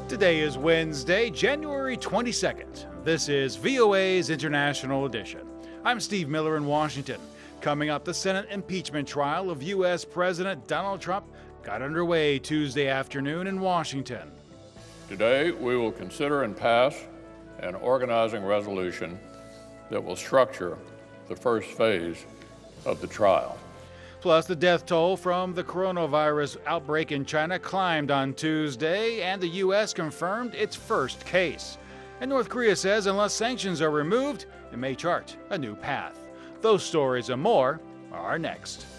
Today is Wednesday, January 22nd. This is VOA's International Edition. I'm Steve Miller in Washington. Coming up, the Senate impeachment trial of U.S. President Donald Trump got underway Tuesday afternoon in Washington. Today, we will consider and pass an organizing resolution that will structure the first phase of the trial. Plus, the death toll from the coronavirus outbreak in China climbed on Tuesday, and the U.S. confirmed its first case. And North Korea says unless sanctions are removed, it may chart a new path. Those stories and more are next.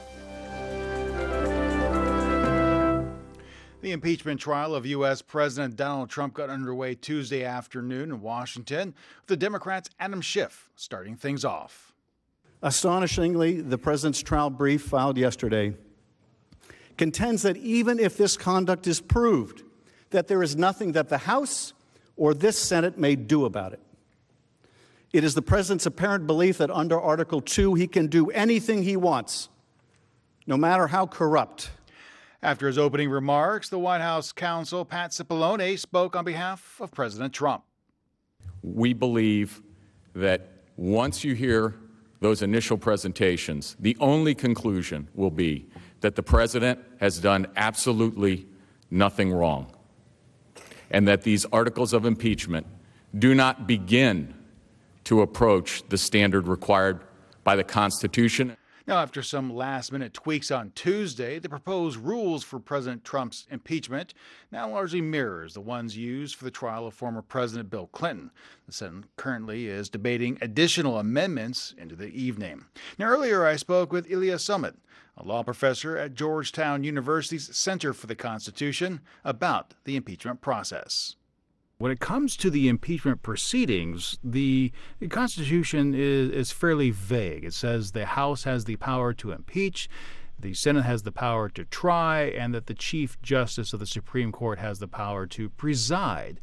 The impeachment trial of U.S. President Donald Trump got underway Tuesday afternoon in Washington, with the Democrats' Adam Schiff starting things off. Astonishingly, the president's trial brief filed yesterday contends that even if this conduct is proved, that there is nothing that the House or this Senate may do about it. It is the president's apparent belief that under Article 2, he can do anything he wants, no matter how corrupt. After his opening remarks, the White House counsel, Pat Cipollone, spoke on behalf of President Trump. We believe that once you hear those initial presentations, the only conclusion will be that the president has done absolutely nothing wrong, and that these articles of impeachment do not begin to approach the standard required by the Constitution. Now, after some last-minute tweaks on Tuesday, the proposed rules for President Trump's impeachment now largely mirrors the ones used for the trial of former President Bill Clinton. The Senate currently is debating additional amendments into the evening. Now, earlier I spoke with Ilya Sumit, a law professor at Georgetown University's Center for the Constitution, about the impeachment process. When it comes to the impeachment proceedings, the Constitution is fairly vague. It says the House has the power to impeach, the Senate has the power to try, and that the Chief Justice of the Supreme Court has the power to preside.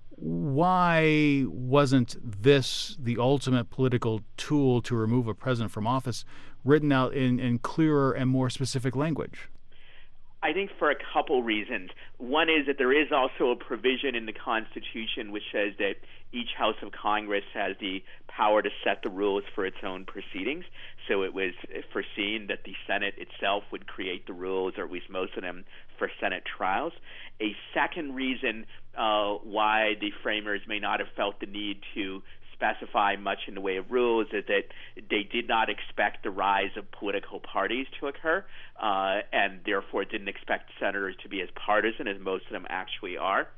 Why wasn't this the ultimate political tool to remove a president from office written out in clearer and more specific language? I think for a couple reasons. One is that there is also a provision in the Constitution which says that each House of Congress has the power to set the rules for its own proceedings. So it was foreseen that the Senate itself would create the rules, or at least most of them, for Senate trials. A second reason why the framers may not have felt the need to specify much in the way of rules is that they did not expect the rise of political parties to occur, and therefore didn't expect senators to be as partisan as most of them actually are.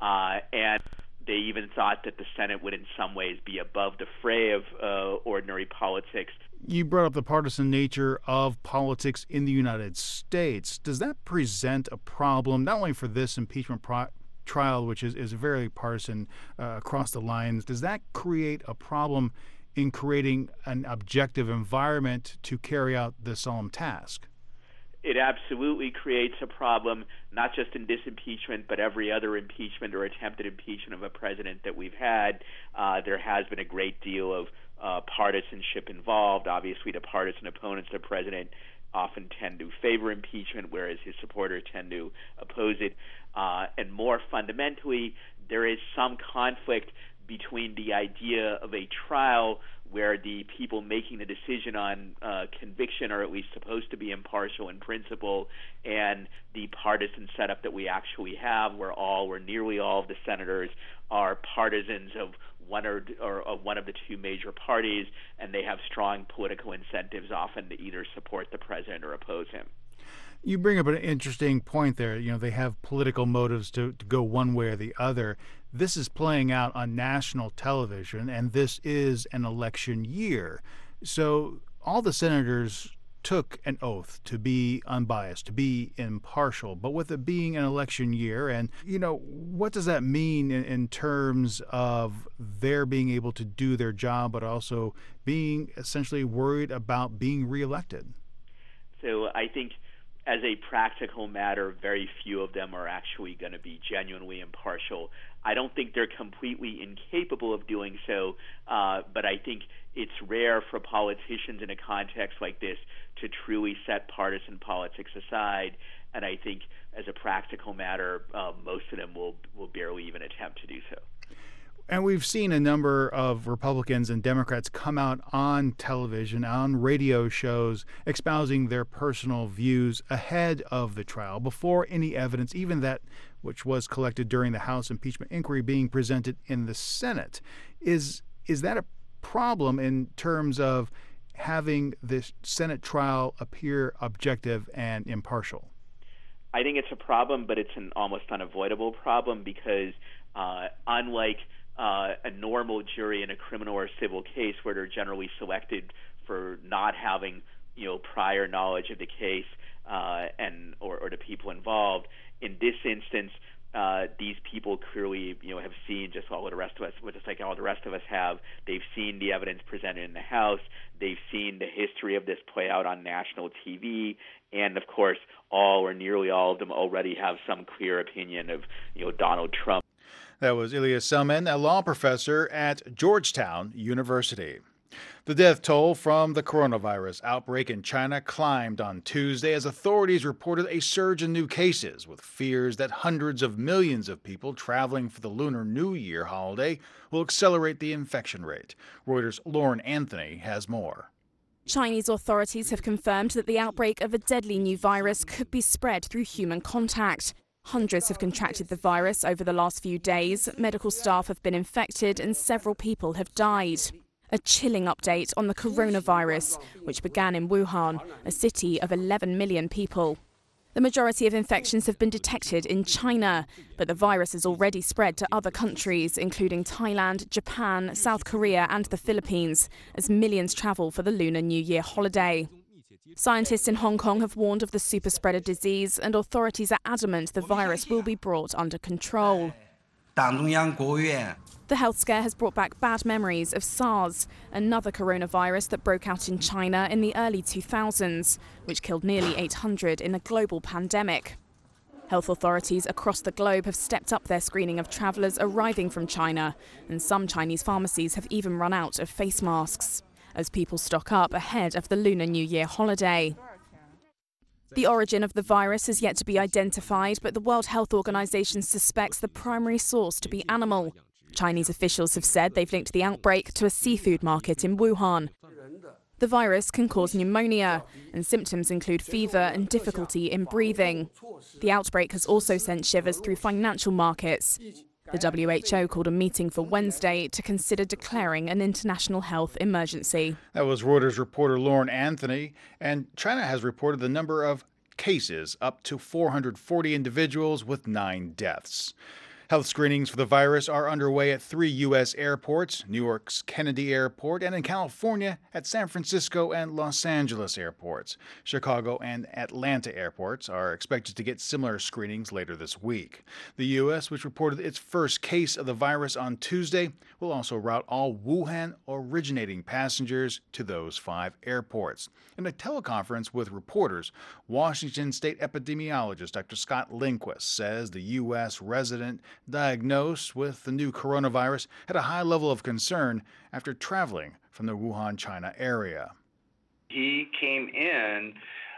And they even thought that the Senate would in some ways be above the fray of ordinary politics. You brought up the partisan nature of politics in the United States. Does that present a problem, not only for this impeachment trial, which is very partisan across the lines? Does that create a problem in creating an objective environment to carry out the solemn task? It absolutely creates a problem, not just in this impeachment, but every other impeachment or attempted impeachment of a president that we've had. There has been a great deal of partisanship involved. Obviously, the partisan opponents of the president often tend to favor impeachment, whereas his supporters tend to oppose it. And more fundamentally, there is some conflict between the idea of a trial where the people making the decision on conviction are at least supposed to be impartial in principle, and the partisan setup that we actually have, where all or nearly all of the senators are partisans of one of the two major parties, and they have strong political incentives often to either support the president or oppose him. You bring up an interesting point there. You know, they have political motives to go one way or the other. This is playing out on national television, and this is an election year. So all the senators took an oath to be unbiased, to be impartial. But with it being an election year, and, you know, what does that mean in terms of their being able to do their job, but also being essentially worried about being reelected? So I think as a practical matter, very few of them are actually going to be genuinely impartial. I don't think they're completely incapable of doing so, but I think it's rare for politicians in a context like this to truly set partisan politics aside and I think as a practical matter, most of them will barely even attempt to do so. And we've seen a number of Republicans and Democrats come out on television, on radio shows, espousing their personal views ahead of the trial, before any evidence, even that which was collected during the House impeachment inquiry, being presented in the Senate. Is that a problem in terms of having this Senate trial appear objective and impartial? I think it's a problem, but it's an almost unavoidable problem because unlike a normal jury in a criminal or civil case where they're generally selected for not having prior knowledge of the case or the people involved, in this instance, these people clearly have seen just like all the rest of us have. They've seen the evidence presented in the House. They've seen the history of this play out on national TV, and of course, all or nearly all of them already have some clear opinion of Donald Trump. That was Ilya Selman, a law professor at Georgetown University. The death toll from the coronavirus outbreak in China climbed on Tuesday as authorities reported a surge in new cases, with fears that hundreds of millions of people traveling for the Lunar New Year holiday will accelerate the infection rate. Reuters' Lauren Anthony has more. Chinese authorities have confirmed that the outbreak of a deadly new virus could be spread through human contact. Hundreds have contracted the virus over the last few days. Medical staff have been infected and several people have died. A chilling update on the coronavirus, which began in Wuhan, a city of 11 million people. The majority of infections have been detected in China, but the virus has already spread to other countries, including Thailand, Japan, South Korea and the Philippines, as millions travel for the Lunar New Year holiday. Scientists in Hong Kong have warned of the super spreader disease, and authorities are adamant the virus will be brought under control. The health scare has brought back bad memories of SARS, another coronavirus that broke out in China in the early 2000s, which killed nearly 800 in a global pandemic. Health authorities across the globe have stepped up their screening of travellers arriving from China, and some Chinese pharmacies have even run out of face masks as people stock up ahead of the Lunar New Year holiday. The origin of the virus is yet to be identified, but the World Health Organization suspects the primary source to be animal. Chinese officials have said they've linked the outbreak to a seafood market in Wuhan. The virus can cause pneumonia, and symptoms include fever and difficulty in breathing. The outbreak has also sent shivers through financial markets. The WHO called a meeting for Wednesday to consider declaring an international health emergency. That was Reuters reporter Lauren Anthony, and China has reported the number of cases up to 440 individuals with 9 deaths. Health screenings for the virus are underway at 3 U.S. airports, New York's Kennedy Airport, and in California at San Francisco and Los Angeles airports. Chicago and Atlanta airports are expected to get similar screenings later this week. The U.S., which reported its first case of the virus on Tuesday, will also route all Wuhan-originating passengers to those 5 airports. In a teleconference with reporters, Washington State epidemiologist Dr. Scott Lindquist says the U.S. resident diagnosed with the new coronavirus had a high level of concern after traveling from the Wuhan, China area. He came in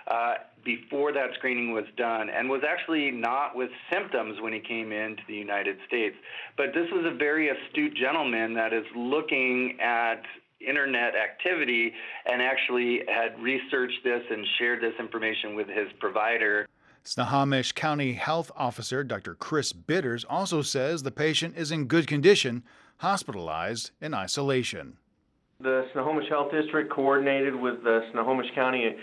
before that screening was done and was actually not with symptoms when he came into the United States. But this was a very astute gentleman that is looking at internet activity and actually had researched this and shared this information with his provider. Snohomish County Health Officer Dr. Chris Bitters also says the patient is in good condition, hospitalized in isolation. The Snohomish Health District coordinated with the Snohomish County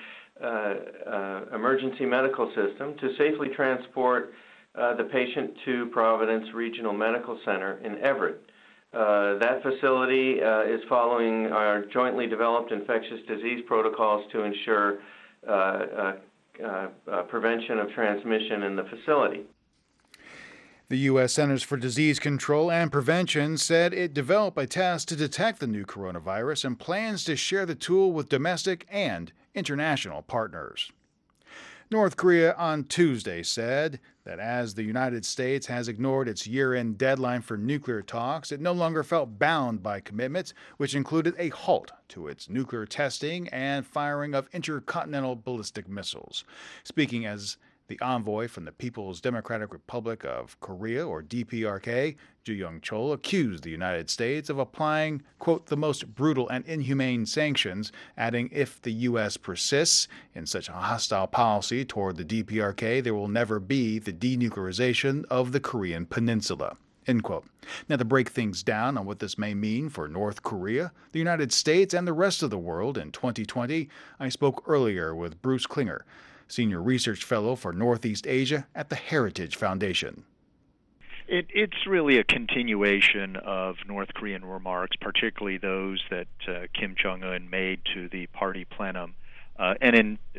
Emergency Medical System to safely transport the patient to Providence Regional Medical Center in Everett. That facility is following our jointly developed infectious disease protocols to ensure prevention of transmission in the facility. The U.S. Centers for Disease Control and Prevention said it developed a test to detect the new coronavirus and plans to share the tool with domestic and international partners. North Korea on Tuesday said that as the United States has ignored its year-end deadline for nuclear talks, it no longer felt bound by commitments, which included a halt to its nuclear testing and firing of intercontinental ballistic missiles. Speaking as The envoy from the People's Democratic Republic of Korea, or DPRK, Ju Young-chol, accused the United States of applying, quote, the most brutal and inhumane sanctions, adding, if the U.S. persists in such a hostile policy toward the DPRK, there will never be the denuclearization of the Korean Peninsula. End quote. Now, to break things down on what this may mean for North Korea, the United States, and the rest of the world in 2020, I spoke earlier with Bruce Klinger, Senior Research Fellow for Northeast Asia at the Heritage Foundation. It's really a continuation of North Korean remarks, particularly those that Kim Jong-un made to the party plenum. And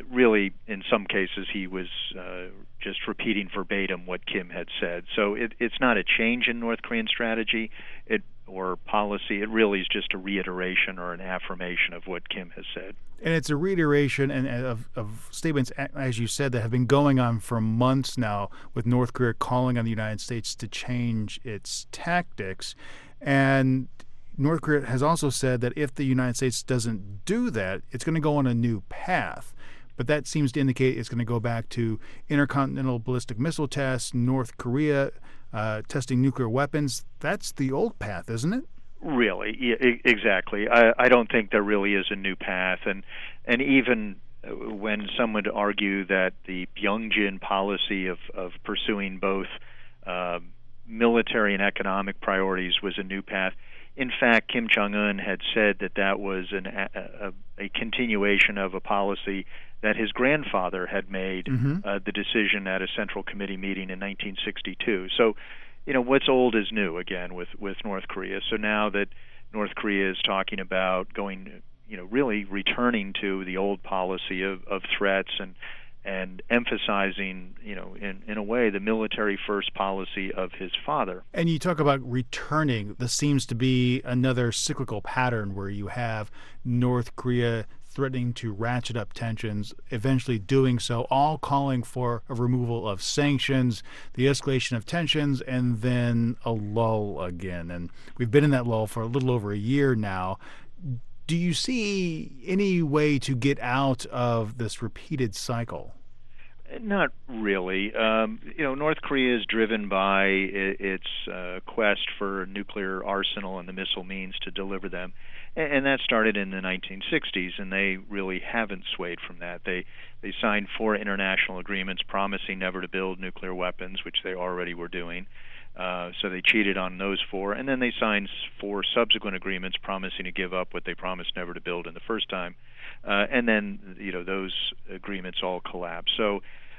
in some cases, he was just repeating verbatim what Kim had said. So it's not a change in North Korean strategy or policy. It really is just a reiteration or an affirmation of what Kim has said. And it's a reiteration of statements, as you said, that have been going on for months now, with North Korea calling on the United States to change its tactics. And North Korea has also said that if the United States doesn't do that, it's going to go on a new path. But that seems to indicate it's going to go back to intercontinental ballistic missile tests, North Korea testing nuclear weapons. That's the old path, isn't it? Really, exactly. I don't think there really is a new path. And even when some would argue that the Pyongyang policy of pursuing both military and economic priorities was a new path, in fact, Kim Jong-un had said that was a continuation of a policy that his grandfather had made the decision at a Central Committee meeting in 1962. So, what's old is new again with North Korea. So now that North Korea is talking about going, really returning to the old policy of threats and emphasizing, in a way, the military-first policy of his father. And you talk about returning. This seems to be another cyclical pattern where you have North Korea threatening to ratchet up tensions, eventually doing so, all calling for a removal of sanctions, the escalation of tensions, and then a lull again. And we've been in that lull for a little over a year now. Do you see any way to get out of this repeated cycle? Not really. North Korea is driven by its quest for a nuclear arsenal and the missile means to deliver them. And that started in the 1960s, and they really haven't swayed from that. They signed 4 international agreements promising never to build nuclear weapons, which they already were doing. So they cheated on those 4, and then they signed 4 subsequent agreements promising to give up what they promised never to build in the first time. And then, those agreements all collapsed. So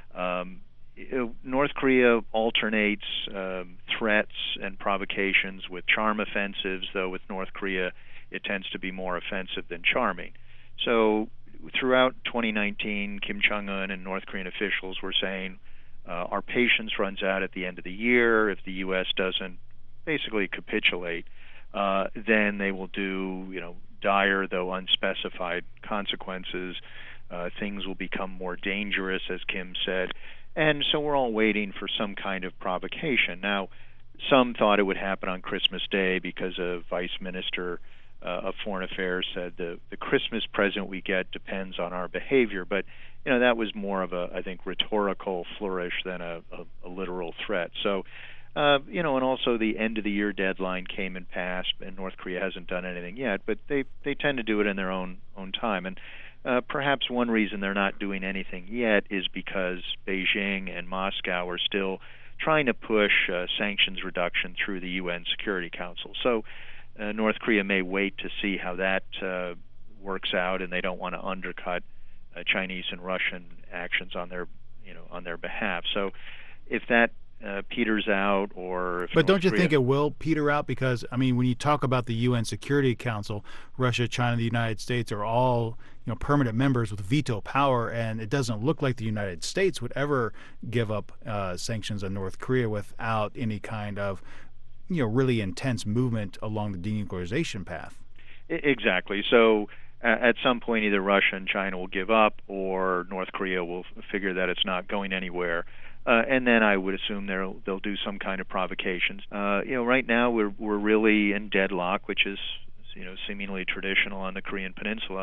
North Korea alternates threats and provocations with charm offensives, though with North Korea it tends to be more offensive than charming. So throughout 2019, Kim Jong-un and North Korean officials were saying, our patience runs out at the end of the year. If the U.S. doesn't basically capitulate, then they will do, dire though unspecified consequences. Things will become more dangerous, as Kim said. And so we're all waiting for some kind of provocation. Now, some thought it would happen on Christmas Day because a vice minister of Foreign Affairs said the Christmas present we get depends on our behavior. But, that was more of a, I think, rhetorical flourish than a literal threat. So, and also the end-of-the-year deadline came and passed, and North Korea hasn't done anything yet, but they tend to do it in their own time. And perhaps one reason they're not doing anything yet is because Beijing and Moscow are still trying to push sanctions reduction through the UN Security Council. So North Korea may wait to see how that works out, and they don't want to undercut Chinese and Russian actions on their behalf. So if that peters out, or if but don't you think it will peter out? Because when you talk about the UN Security Council, Russia, China, the United States are all permanent members with veto power, and it doesn't look like the United States would ever give up sanctions on North Korea without any kind of really intense movement along the denuclearization path. Exactly. So at some point, either Russia and China will give up, or North Korea will figure that it's not going anywhere. And then I would assume they'll do some kind of provocations. Right now we're really in deadlock, which is seemingly traditional on the Korean Peninsula.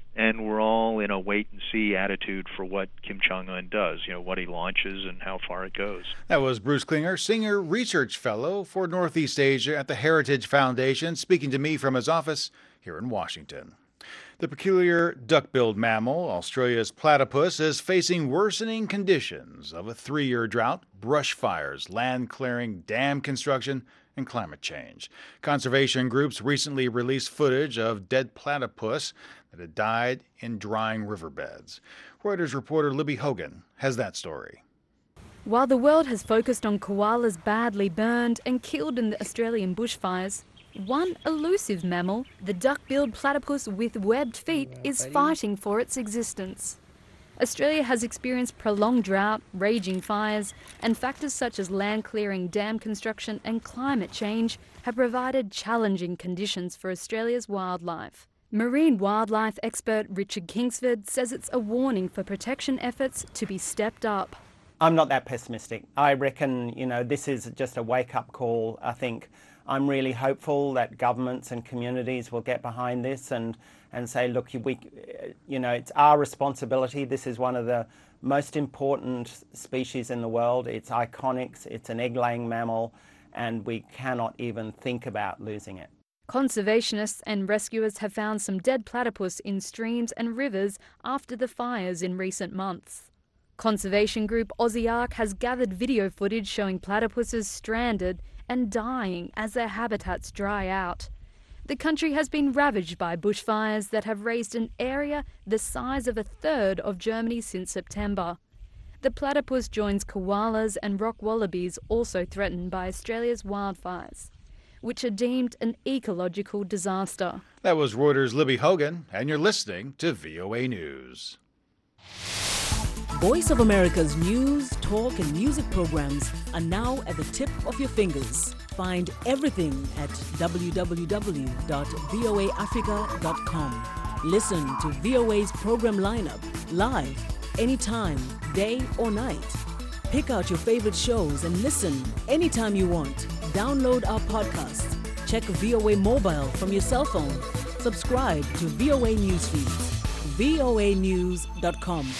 and we're all in a wait-and-see attitude for what Kim Jong-un does, what he launches and how far it goes. That was Bruce Klinger, Senior Research Fellow for Northeast Asia at the Heritage Foundation, speaking to me from his office here in Washington. The peculiar duck-billed mammal, Australia's platypus, is facing worsening conditions of a 3-year drought, brush fires, land clearing, dam construction, and climate change. Conservation groups recently released footage of dead platypus that had died in drying riverbeds. Reuters reporter Libby Hogan has that story. While the world has focused on koalas badly burned and killed in the Australian bushfires, one elusive mammal, the duck-billed platypus with webbed feet, is fighting for its existence. Australia has experienced prolonged drought, raging fires, and factors such as land clearing, dam construction and climate change have provided challenging conditions for Australia's wildlife. Marine wildlife expert Richard Kingsford says it's a warning for protection efforts to be stepped up. I'm not that pessimistic. I reckon, this is just a wake-up call. I think I'm really hopeful that governments and communities will get behind this and say, look, it's our responsibility. This is one of the most important species in the world. It's iconic. It's an egg-laying mammal, and we cannot even think about losing it. Conservationists and rescuers have found some dead platypus in streams and rivers after the fires in recent months. Conservation group Aussiark has gathered video footage showing platypuses stranded and dying as their habitats dry out. The country has been ravaged by bushfires that have razed an area the size of a third of Germany since September. The platypus joins koalas and rock wallabies also threatened by Australia's wildfires, which are deemed an ecological disaster. That was Reuters' Libby Hogan, and you're listening to VOA News. Voice of America's news, talk, and music programs are now at the tip of your fingers. Find everything at www.voaafrica.com. Listen to VOA's program lineup live, anytime, day or night. Pick out your favorite shows and listen anytime you want. Download our podcasts. Check VOA Mobile from your cell phone. Subscribe to VOA Newsfeed. voanews.com.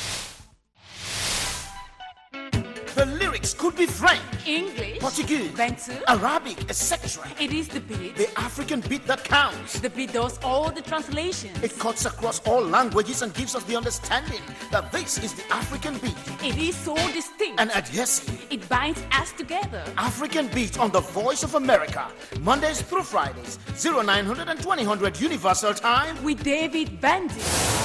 The lyrics could be French, English, Portuguese, Bantu, Arabic, etc. It is the beat. The African beat that counts. The beat does all the translations. It cuts across all languages and gives us the understanding that this is the African beat. It is so distinct and adhesive. It binds us together. African beat on the Voice of America, Mondays through Fridays, 0900 and 2000 Universal Time with David Bandy.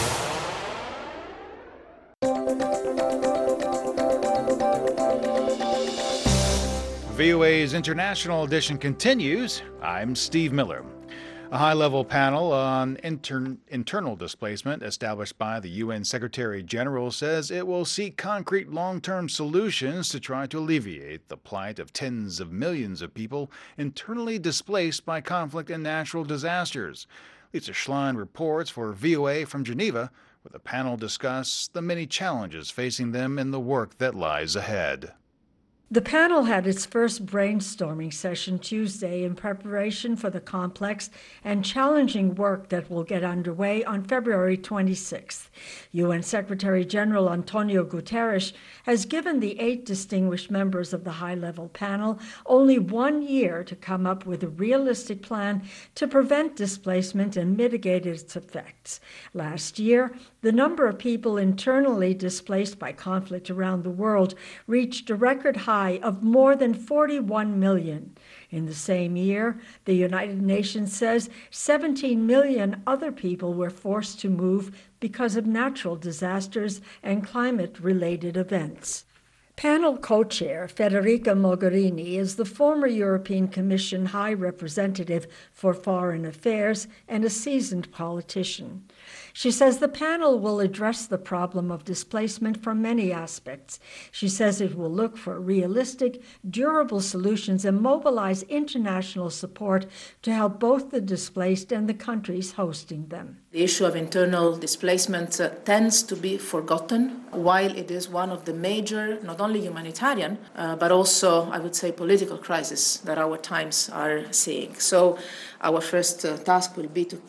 VOA's International Edition continues. I'm Steve Miller. A high-level panel on internal displacement established by the UN Secretary-General says it will seek concrete long-term solutions to try to alleviate the plight of tens of millions of people internally displaced by conflict and natural disasters. Lisa Schlein reports for VOA from Geneva, where the panel discussed the many challenges facing them in the work that lies ahead. The panel had its first brainstorming session Tuesday in preparation for the complex and challenging work that will get underway on February 26th. UN Secretary-General Antonio Guterres has given the 8 distinguished members of the high-level panel only 1 year to come up with a realistic plan to prevent displacement and mitigate its effects. Last year, the number of people internally displaced by conflict around the world reached a record high of more than 41 million. In the same year, the United Nations says 17 million other people were forced to move because of natural disasters and climate-related events. Panel co-chair Federica Mogherini is the former European Commission High Representative for Foreign Affairs and a seasoned politician. She says the panel will address the problem of displacement from many aspects. She says it will look for realistic, durable solutions and mobilize international support to help both the displaced and the countries hosting them. The issue of internal displacement tends to be forgotten, while it is one of the major, not only humanitarian, but also, I would say, political crises that our times are seeing. So our first task will be to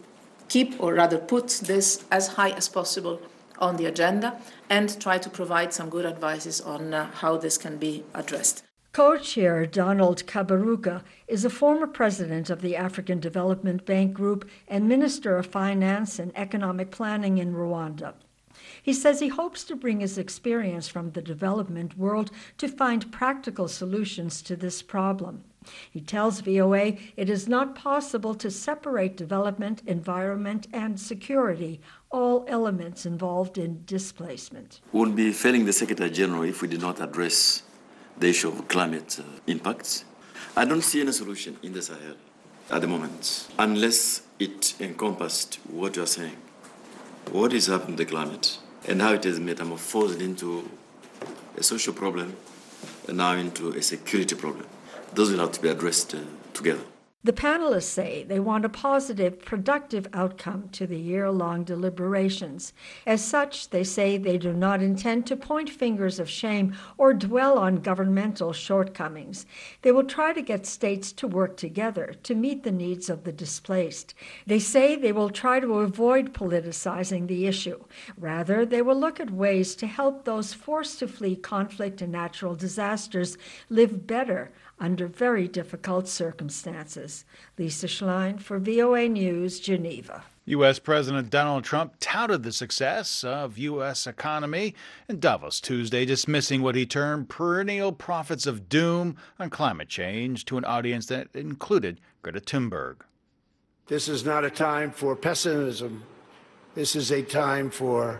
keep, or rather put this as high as possible on the agenda and try to provide some good advices on how this can be addressed. Co-chair Donald Kaberuka is a former president of the African Development Bank Group and Minister of Finance and Economic Planning in Rwanda. He says he hopes to bring his experience from the development world to find practical solutions to this problem. He tells VOA it is not possible to separate development, environment, and security, all elements involved in displacement. We would be failing the Secretary General if we did not address the issue of climate impacts. I don't see any solution in the Sahel at the moment, unless it encompassed what you are saying. What is happening to the climate and how it is metamorphosed into a social problem and now into a security problem. Those will have to be addressed together. The panelists say they want a positive, productive outcome to the year-long deliberations. As such, they say they do not intend to point fingers of shame or dwell on governmental shortcomings. They will try to get states to work together to meet the needs of the displaced. They say they will try to avoid politicizing the issue. Rather, they will look at ways to help those forced to flee conflict and natural disasters live better under very difficult circumstances. Lisa Schlein for VOA News, Geneva. U.S. President Donald Trump touted the success of U.S. economy in Davos Tuesday, dismissing what he termed perennial prophets of doom on climate change to an audience that included Greta Thunberg. This is not a time for pessimism. This is a time for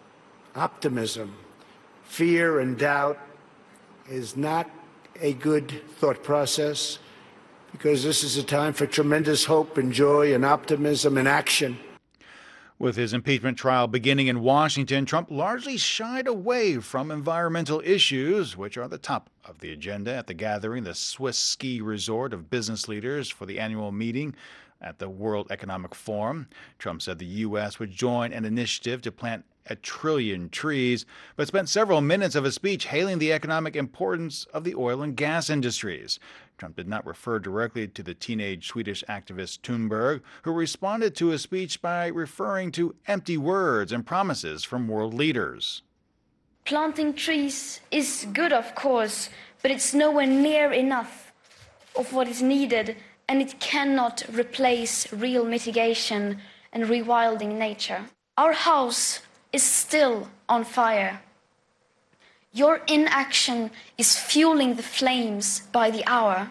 optimism. Fear and doubt is not a good thought process, because this is a time for tremendous hope and joy and optimism and action. With his impeachment trial beginning in Washington, Trump largely shied away from environmental issues, which are the top of the agenda at the gathering, the Swiss ski resort of business leaders for the annual meeting at the World Economic Forum. Trump said the U.S. would join an initiative to plant 1 trillion trees, but spent several minutes of his speech hailing the economic importance of the oil and gas industries. Trump did not refer directly to the teenage Swedish activist Thunberg, who responded to his speech by referring to empty words and promises from world leaders. Planting trees is good, of course, but it's nowhere near enough of what is needed, and it cannot replace real mitigation and rewilding nature. Our house is still on fire. Your inaction is fueling the flames by the hour.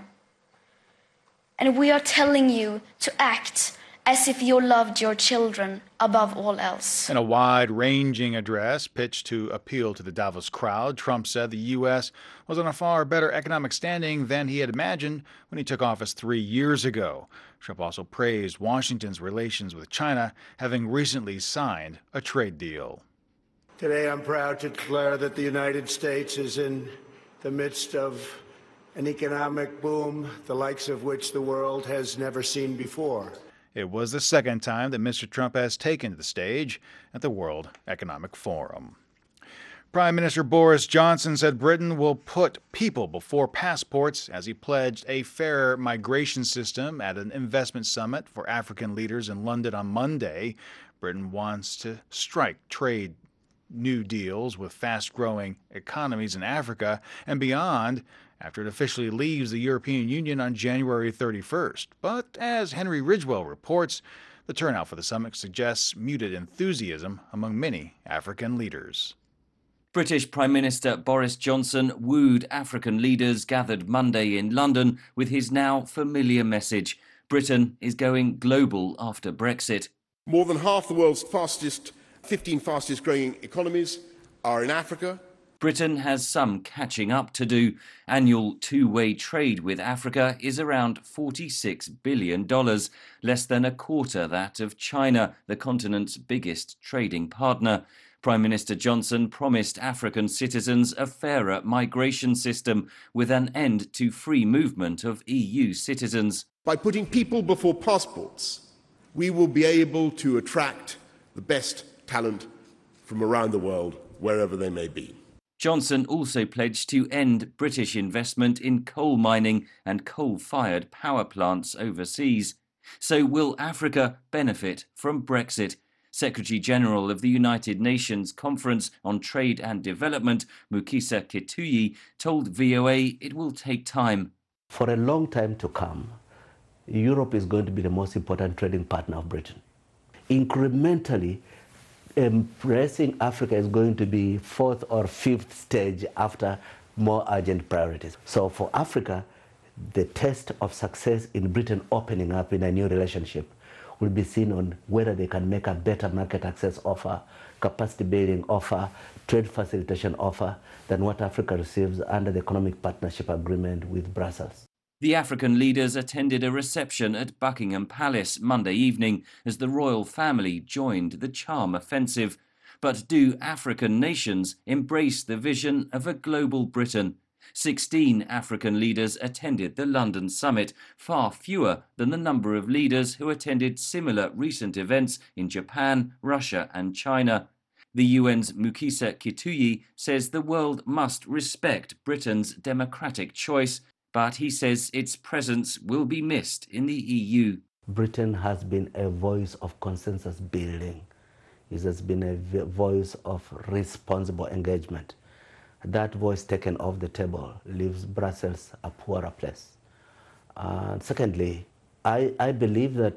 And we are telling you to act as if you loved your children above all else. In a wide-ranging address pitched to appeal to the Davos crowd, Trump said the U.S. was on a far better economic standing than he had imagined when he took office 3 years ago. Trump also praised Washington's relations with China, having recently signed a trade deal. Today, I'm proud to declare that the United States is in the midst of an economic boom, the likes of which the world has never seen before. It was the second time that Mr. Trump has taken the stage at the World Economic Forum. Prime Minister Boris Johnson said Britain will put people before passports as he pledged a fairer migration system at an investment summit for African leaders in London on Monday. Britain wants to strike trade new deals with fast-growing economies in Africa and beyond after it officially leaves the European Union on January 31st. But as Henry Ridgwell reports, the turnout for the summit suggests muted enthusiasm among many African leaders. British Prime Minister Boris Johnson wooed African leaders gathered Monday in London with his now familiar message: Britain is going global after Brexit. More than half the world's 15 fastest growing economies are in Africa. Britain has some catching up to do. Annual two-way trade with Africa is around $46 billion, less than a quarter that of China, the continent's biggest trading partner. Prime Minister Johnson promised African citizens a fairer migration system with an end to free movement of EU citizens. By putting people before passports, we will be able to attract the best talent from around the world, wherever they may be. Johnson also pledged to end British investment in coal mining and coal-fired power plants overseas. So will Africa benefit from Brexit? Secretary-General of the United Nations Conference on Trade and Development, Mukisa Kituyi, told VOA it will take time. For a long time to come, Europe is going to be the most important trading partner of Britain. Incrementally, embracing Africa is going to be fourth or fifth stage after more urgent priorities. So for Africa, the test of success in Britain opening up in a new relationship will be seen on whether they can make a better market access offer, capacity building offer, trade facilitation offer than what Africa receives under the Economic Partnership Agreement with Brussels. The African leaders attended a reception at Buckingham Palace Monday evening as the royal family joined the charm offensive. But do African nations embrace the vision of a global Britain? 16 African leaders attended the London summit, far fewer than the number of leaders who attended similar recent events in Japan, Russia and China. The UN's Mukisa Kituyi says the world must respect Britain's democratic choice, but he says its presence will be missed in the EU. Britain has been a voice of consensus building. It has been a voice of responsible engagement. That voice taken off the table leaves Brussels a poorer place. Secondly, I believe that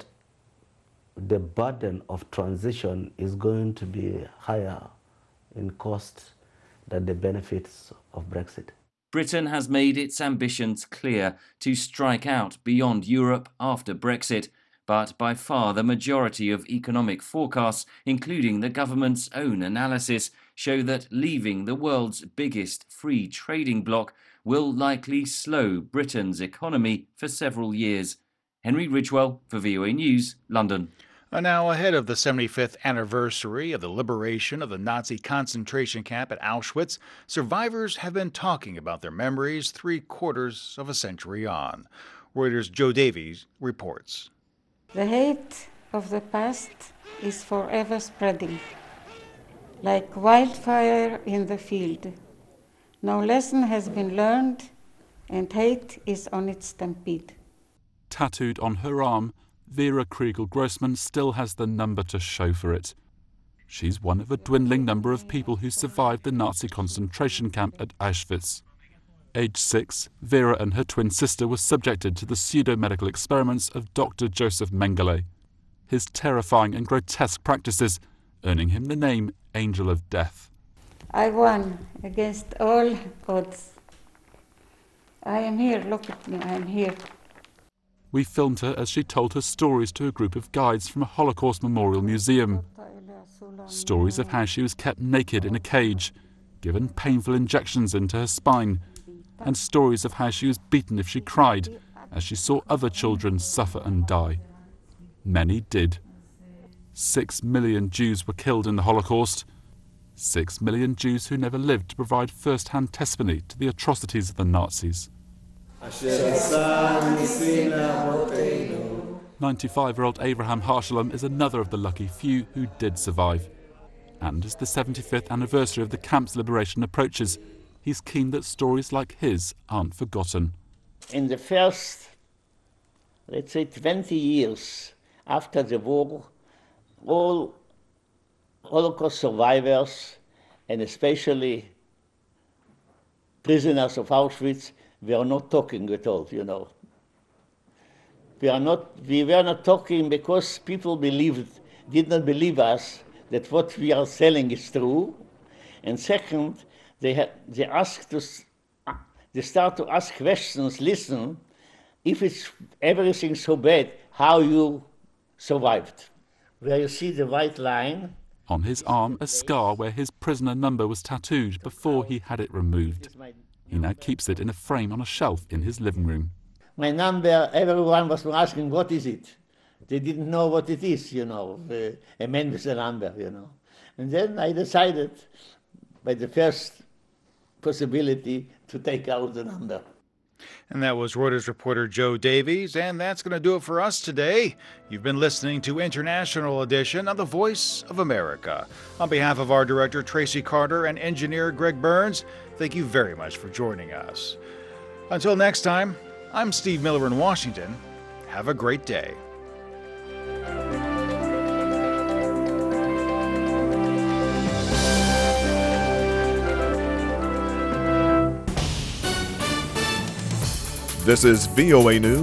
the burden of transition is going to be higher in cost than the benefits of Brexit. Britain has made its ambitions clear to strike out beyond Europe after Brexit, but by far the majority of economic forecasts, including the government's own analysis, show that leaving the world's biggest free trading bloc will likely slow Britain's economy for several years. Henry Ridgewell for VOA News, London. Now, ahead of the 75th anniversary of the liberation of the Nazi concentration camp at Auschwitz, survivors have been talking about their memories 3/4 of a century on. Reuters' Joe Davies reports. The hate of the past is forever spreading, like wildfire in the field. No lesson has been learned, and hate is on its stampede. Tattooed on her arm, Vera Kriegel-Grossman still has the number to show for it. She's one of a dwindling number of people who survived the Nazi concentration camp at Auschwitz. Aged 6, Vera and her twin sister were subjected to the pseudo-medical experiments of Dr. Joseph Mengele. His terrifying and grotesque practices earning him the name Angel of Death. I won against all odds. I am here, look at me, I am here. We filmed her as she told her stories to a group of guides from a Holocaust Memorial Museum. Stories of how she was kept naked in a cage, given painful injections into her spine, and stories of how she was beaten if she cried, as she saw other children suffer and die. Many did. 6 million Jews were killed in the Holocaust. 6 million Jews who never lived to provide first-hand testimony to the atrocities of the Nazis. 95-year-old Abraham Harshalom is another of the lucky few who did survive. And as the 75th anniversary of the camp's liberation approaches, he's keen that stories like his aren't forgotten. In the first, let's say, 20 years after the war, all Holocaust survivors, and especially prisoners of Auschwitz, were not talking at all, you know. We were not talking because people did not believe us that what we are selling is true. And second, they start to ask questions, listen, if it's everything so bad, how you survived. Where you see the white line. On his arm, a scar where his prisoner number was tattooed before he had it removed. He now keeps it in a frame on a shelf in his living room. My number, everyone was asking, what is it? They didn't know what it is, you know, a man with a number, you know. And then I decided, by the first possibility, to take out the number. And that was Reuters reporter Joe Davies, and that's going to do it for us today. You've been listening to International Edition of The Voice of America. On behalf of our director, Tracy Carter, and engineer Greg Burns, thank you very much for joining us. Until next time, I'm Steve Miller in Washington. Have a great day. This is VOA News.